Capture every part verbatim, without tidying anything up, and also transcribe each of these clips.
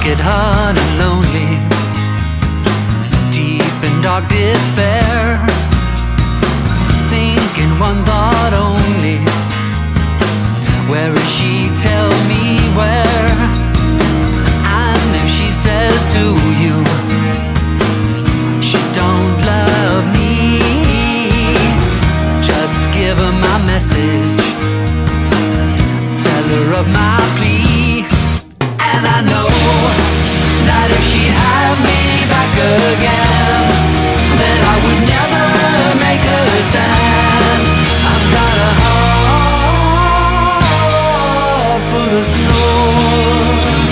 get hard and lonely, deep in dark despair, thinking one thought only, where is she? Tell me where. And if she says to you she don't love me, just give her my message, tell her of my plea. And I know that if she'd have me back again, that I would never make her sad. I've got a heart full of soul.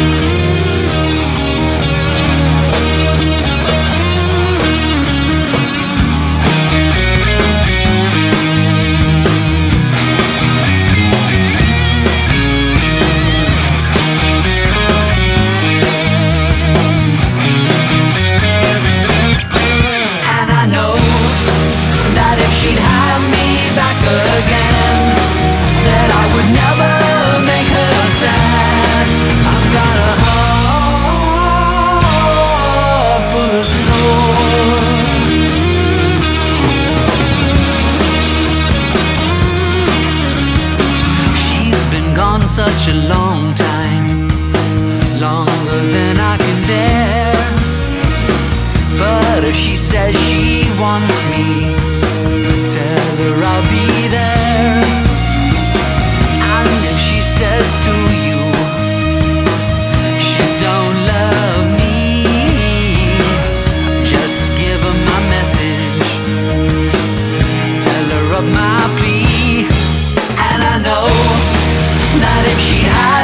She'd have me back again, that I would never make her sad. I've got a heart full of soul. She's been gone such a long time, longer than I can bear. But if she says she wants me, tell her I'll be there. And if she says to you she don't love me, just give her my message, tell her of my plea. And I know that if she had